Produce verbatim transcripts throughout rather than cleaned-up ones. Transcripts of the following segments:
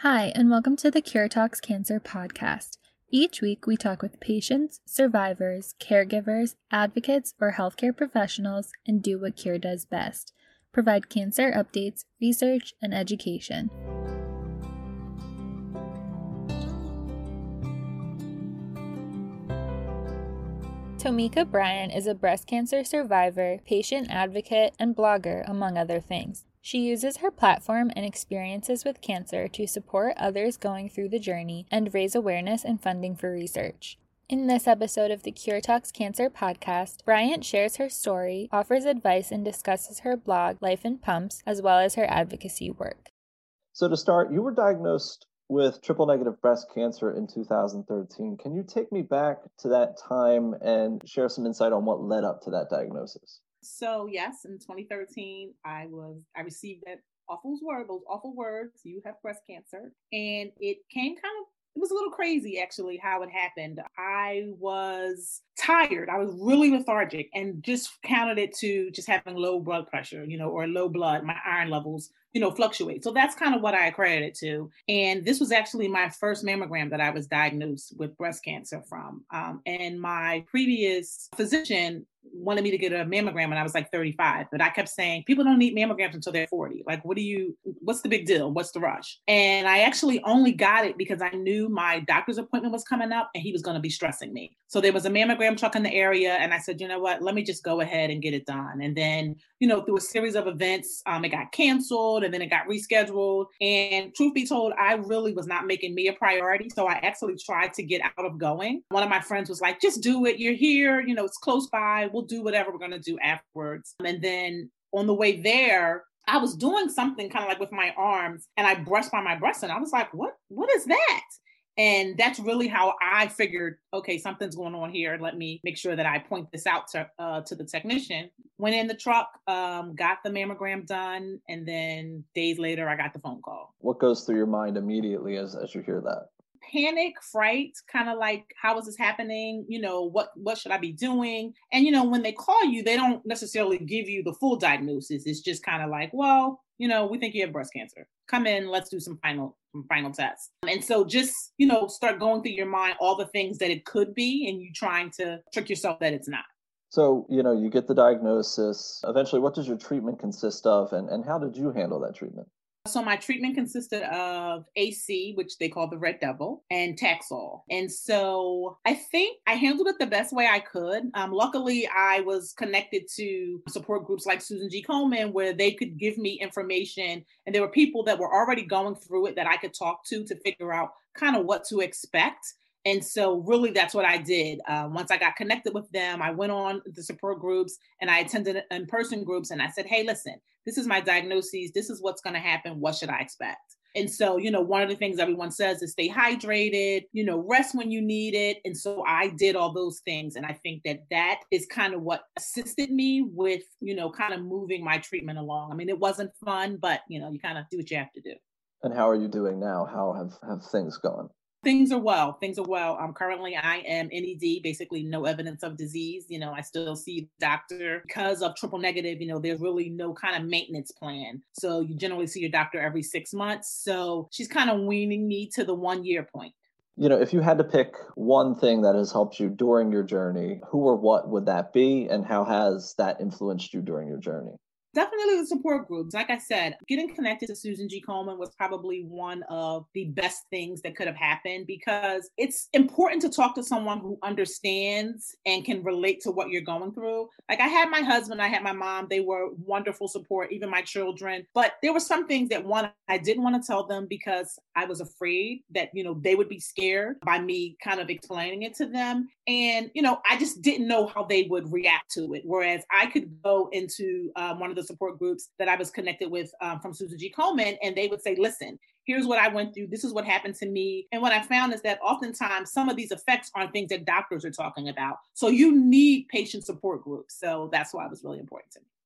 Hi, and welcome to the Cure Talks Cancer podcast. Each week, we talk with patients, survivors, caregivers, advocates, or healthcare professionals and do what Cure does best: provide cancer updates, research, and education. Tomika Bryant is a breast cancer survivor, patient advocate, and blogger, among other things. She uses her platform and experiences with cancer to support others going through the journey and raise awareness and funding for research. In this episode of the Cure Talks Cancer podcast, Bryant shares her story, offers advice, and discusses her blog, Life in Pumps, as well as her advocacy work. So to start, you were diagnosed with triple negative breast cancer in two thousand thirteen. Can you take me back to that time and share some insight on what led up to that diagnosis? So yes, in twenty thirteen, I was I received that awful word, those awful words, "You have breast cancer," and it came kind of. It was a little crazy, actually, how it happened. I was tired. I was really lethargic and just counted it to just having low blood pressure, you know, or low blood. My iron levels, you know, fluctuate. So that's kind of what I accredited it to. And this was actually my first mammogram that I was diagnosed with breast cancer from. Um, and my previous physician wanted me to get a mammogram when I was like thirty-five, but I kept saying, people don't need mammograms until they're forty. Like, what do you, what's the big deal? What's the rush? And I actually only got it because I knew my doctor's appointment was coming up and he was going to be stressing me. So there was a mammogram truck in the area. And I said, you know what, let me just go ahead and get it done. And then, you know, through a series of events, um, it got canceled and then it got rescheduled. And truth be told, I really was not making me a priority. So I actually tried to get out of going. One of my friends was like, just do it. You're here. You know, it's close by. We'll do whatever we're going to do afterwards. And then on the way there, I was doing something kind of like with my arms and I brushed by my breast and I was like, what, what is that? And that's really how I figured, okay, something's going on here. Let me make sure that I point this out to uh, to the technician. Went in the truck, um, got the mammogram done. And then days later, I got the phone call. What goes through your mind immediately as, as you hear that? Panic, fright, kind of like, how is this happening? You know, what, what should I be doing? And, you know, when they call you, they don't necessarily give you the full diagnosis. It's just kind of like, well, you know, we think you have breast cancer. Come in, let's do some final, some final tests. And so just, you know, start going through your mind all the things that it could be and you trying to trick yourself that it's not. So, you know, you get the diagnosis. Eventually, what does your treatment consist of and, and how did you handle that treatment? So my treatment consisted of A C, which they call the Red Devil, and Taxol. And so I think I handled it the best way I could. Um, luckily, I was connected to support groups like Susan G. Komen, where they could give me information. And there were people that were already going through it that I could talk to to figure out kind of what to expect. And so really that's what I did. Uh, once I got connected with them, I went on the support groups and I attended in-person groups and I said, hey, listen, this is my diagnosis. This is what's going to happen. What should I expect? And so, you know, one of the things everyone says is stay hydrated, you know, rest when you need it. And so I did all those things. And I think that that is kind of what assisted me with, you know, kind of moving my treatment along. I mean, it wasn't fun, but, you know, you kind of do what you have to do. And how are you doing now? How have, have things gone? Things are well. Things are well. Um, currently, I am N E D, basically no evidence of disease. You know, I still see the doctor because of triple negative. You know, there's really no kind of maintenance plan. So you generally see your doctor every six months. So she's kind of weaning me to the one year point. You know, if you had to pick one thing that has helped you during your journey, who or what would that be? And how has that influenced you during your journey? Definitely the support groups. Like I said, getting connected to Susan G. Komen was probably one of the best things that could have happened because it's important to talk to someone who understands and can relate to what you're going through. Like I had my husband, I had my mom, they were wonderful support, even my children. But there were some things that one, I didn't want to tell them because I was afraid that, you know, they would be scared by me kind of explaining it to them. And, you know, I just didn't know how they would react to it. Whereas I could go into um, one of the support groups that I was connected with um, from Susan G. Komen, and they would say, listen, here's what I went through. This is what happened to me. And what I found is that oftentimes some of these effects aren't things that doctors are talking about. So you need patient support groups. So that's why it was really important to me.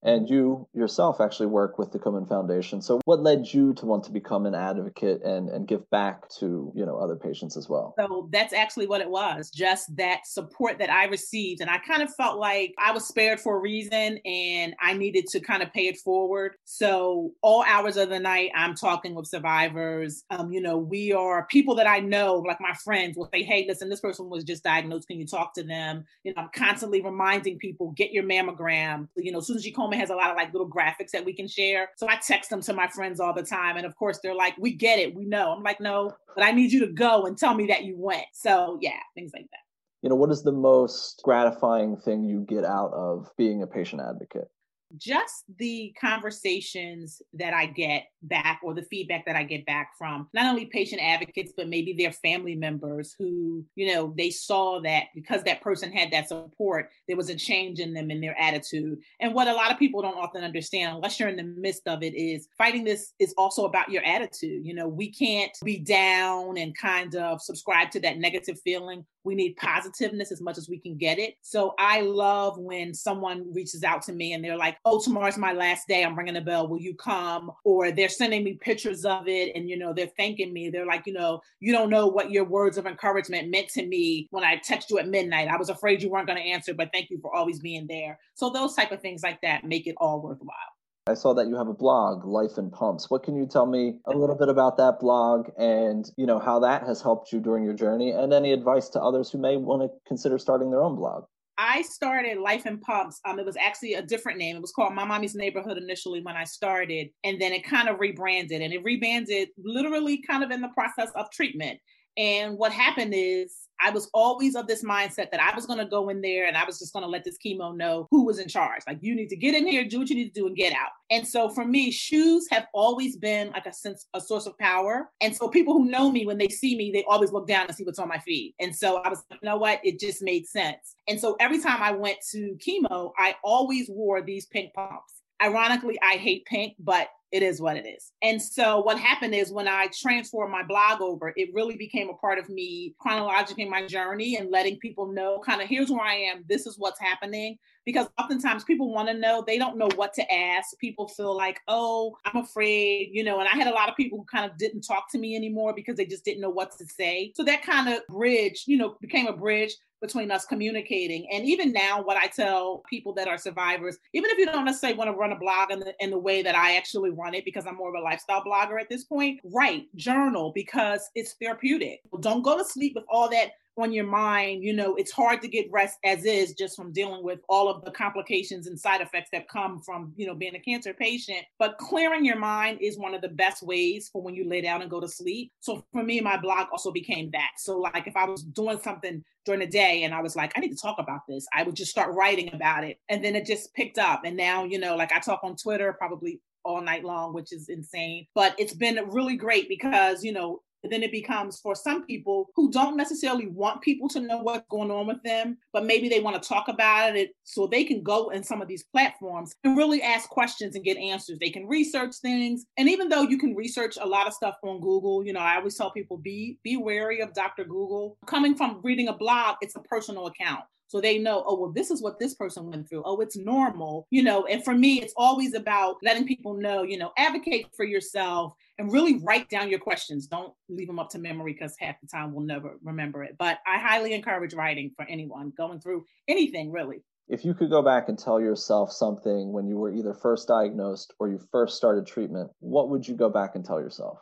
And you yourself actually work with the Komen Foundation. So what led you to want to become an advocate and, and give back to, you know, other patients as well? So that's actually what it was, just that support that I received. And I kind of felt like I was spared for a reason and I needed to kind of pay it forward. So all hours of the night, I'm talking with survivors. Um, you know, we are people that I know, like my friends will say, hey, listen, this person was just diagnosed. Can you talk to them? You know, I'm constantly reminding people, get your mammogram. You know, Susan G. Komen has a lot of like little graphics that we can share. So I text them to my friends all the time. And of course, they're like, we get it. We know. I'm like, no, but I need you to go and tell me that you went. So yeah, things like that. You know, what is the most gratifying thing you get out of being a patient advocate? Just the conversations that I get back or the feedback that I get back from not only patient advocates, but maybe their family members who, you know, they saw that because that person had that support, there was a change in them in their attitude. And what a lot of people don't often understand, unless you're in the midst of it, is fighting this is also about your attitude. You know, we can't be down and kind of subscribe to that negative feeling. We need positiveness as much as we can get it. So I love when someone reaches out to me and they're like, oh, tomorrow's my last day. I'm ringing the bell. Will you come? Or they're sending me pictures of it and, you know, they're thanking me. They're like, you know, you don't know what your words of encouragement meant to me when I text you at midnight. I was afraid you weren't going to answer, but thank you for always being there. So those type of things like that make it all worthwhile. I saw that you have a blog, Life in Pumps. What can you tell me a little bit about that blog and, you know, how that has helped you during your journey and any advice to others who may want to consider starting their own blog? I started Life in Pumps. Um, it was actually a different name. It was called My Mommy's Neighborhood initially when I started, and then it kind of rebranded and it rebranded literally kind of in the process of treatment. And what happened is I was always of this mindset that I was going to go in there and I was just going to let this chemo know who was in charge. Like, you need to get in here, do what you need to do and get out. And so for me, shoes have always been like a sense, a source of power. And so people who know me, when they see me, they always look down and see what's on my feet. And so I was like, you know what? It just made sense. And so every time I went to chemo, I always wore these pink pumps. Ironically, I hate pink, but it is what it is. And so what happened is when I transformed my blog over, it really became a part of me chronologically my journey and letting people know kind of here's where I am. This is what's happening. Because oftentimes people want to know, they don't know what to ask. People feel like, oh, I'm afraid, you know, and I had a lot of people who kind of didn't talk to me anymore because they just didn't know what to say. So that kind of bridge, you know, became a bridge between us communicating. And even now, what I tell people that are survivors, even if you don't necessarily want to run a blog in the, in the way that I actually run it, because I'm more of a lifestyle blogger at this point, write, journal, because it's therapeutic. Don't go to sleep with all that on your mind. You know, it's hard to get rest as is just from dealing with all of the complications and side effects that come from, you know, being a cancer patient. But clearing your mind is one of the best ways for when you lay down and go to sleep. So for me, my blog also became that. So like if I was doing something during the day and I was like, I need to talk about this, I would just start writing about it. And then it just picked up. And now, you know, like I talk on Twitter probably all night long, which is insane. But it's been really great because, you know, then it becomes for some people who don't necessarily want people to know what's going on with them, but maybe they want to talk about it so they can go in some of these platforms and really ask questions and get answers. They can research things. And even though you can research a lot of stuff on Google, you know, I always tell people be, be wary of Doctor Google. Coming from reading a blog, it's a personal account. So they know, oh, well, this is what this person went through. Oh, it's normal, you know, and for me, it's always about letting people know, you know, advocate for yourself and really write down your questions. Don't leave them up to memory because half the time we'll never remember it. But I highly encourage writing for anyone going through anything, really. If you could go back and tell yourself something when you were either first diagnosed or you first started treatment, what would you go back and tell yourself?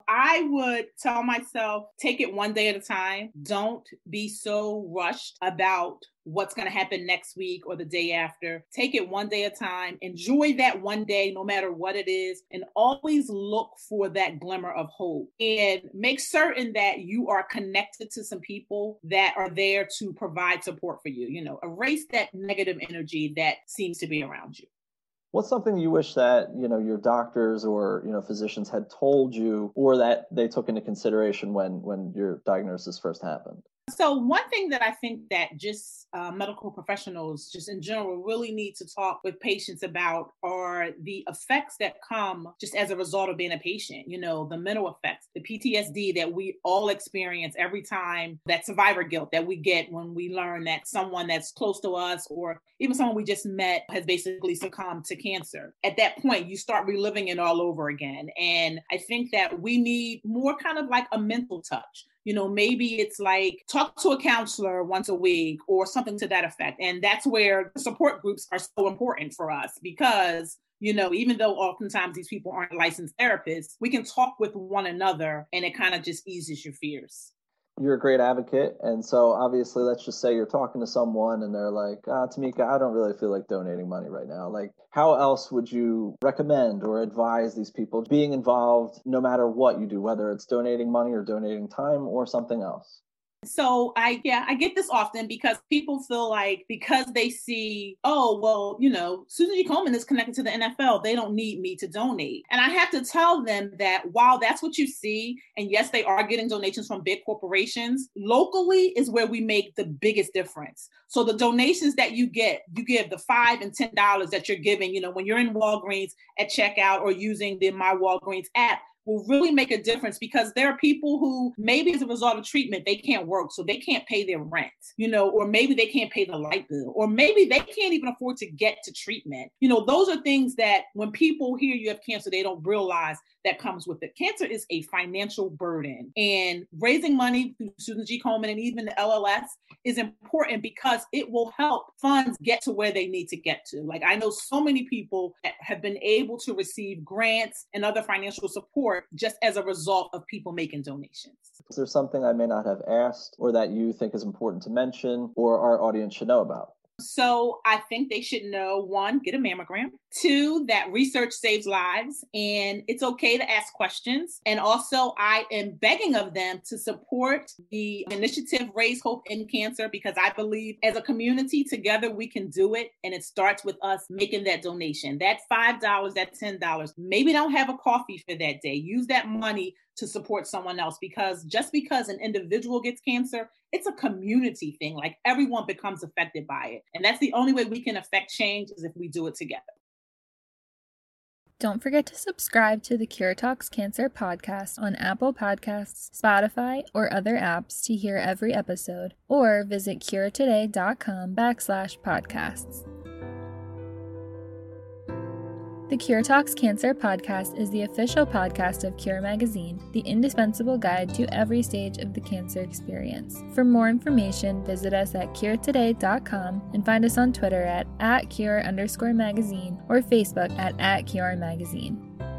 I would tell myself, take it one day at a time. Don't be so rushed about what's going to happen next week or the day after. Take it one day at a time. Enjoy that one day, no matter what it is, and always look for that glimmer of hope. And make certain that you are connected to some people that are there to provide support for you. You know, erase that negative energy that seems to be around you. What's something you wish that, you know, your doctors or, you know, physicians had told you or that they took into consideration when when your diagnosis first happened? So one thing that I think that just uh, medical professionals, just in general, really need to talk with patients about are the effects that come just as a result of being a patient. You know, the mental effects, the P T S D that we all experience every time, that survivor guilt that we get when we learn that someone that's close to us or even someone we just met has basically succumbed to cancer. At that point, you start reliving it all over again. And I think that we need more kind of like a mental touch. You know, maybe it's like talk to a counselor once a week or something to that effect. And that's where support groups are so important for us because, you know, even though oftentimes these people aren't licensed therapists, we can talk with one another and it kind of just eases your fears. You're a great advocate. And so obviously, let's just say you're talking to someone and they're like, ah, Tamika, I don't really feel like donating money right now. Like, how else would you recommend or advise these people being involved no matter what you do, whether it's donating money or donating time or something else? So I, yeah, I get this often because people feel like because they see, oh, well, you know, Susan G. Komen is connected to the N F L. They don't need me to donate. And I have to tell them that while that's what you see, and yes, they are getting donations from big corporations, locally is where we make the biggest difference. So the donations that you get, you give the five and ten dollars that you're giving, you know, when you're in Walgreens at checkout or using the My Walgreens app, will really make a difference because there are people who maybe as a result of treatment, they can't work, so they can't pay their rent, you know, or maybe they can't pay the light bill, or maybe they can't even afford to get to treatment. You know, those are things that when people hear you have cancer, they don't realize that comes with it. Cancer is a financial burden, and raising money through Susan G. Komen and even the L L S is important because it will help funds get to where they need to get to. Like I know so many people that have been able to receive grants and other financial support just as a result of people making donations. Is there something I may not have asked or that you think is important to mention or our audience should know about? So I think they should know, one, get a mammogram. Two, that research saves lives and it's okay to ask questions. And also I am begging of them to support the initiative Raise Hope End Cancer because I believe as a community together we can do it. And it starts with us making that donation. That five dollars, that ten dollars, maybe don't have a coffee for that day. Use that money to support someone else because just because an individual gets cancer, it's a community thing. Like everyone becomes affected by it. And that's the only way we can affect change is if we do it together. Don't forget to subscribe to the Cure Talks Cancer podcast on Apple Podcasts, Spotify, or other apps to hear every episode, or visit curetoday.com backslash podcasts. The Cure Talks Cancer podcast is the official podcast of Cure Magazine, the indispensable guide to every stage of the cancer experience. For more information, visit us at cure today dot com and find us on Twitter at, at cure underscore magazine or Facebook at, at cure magazine.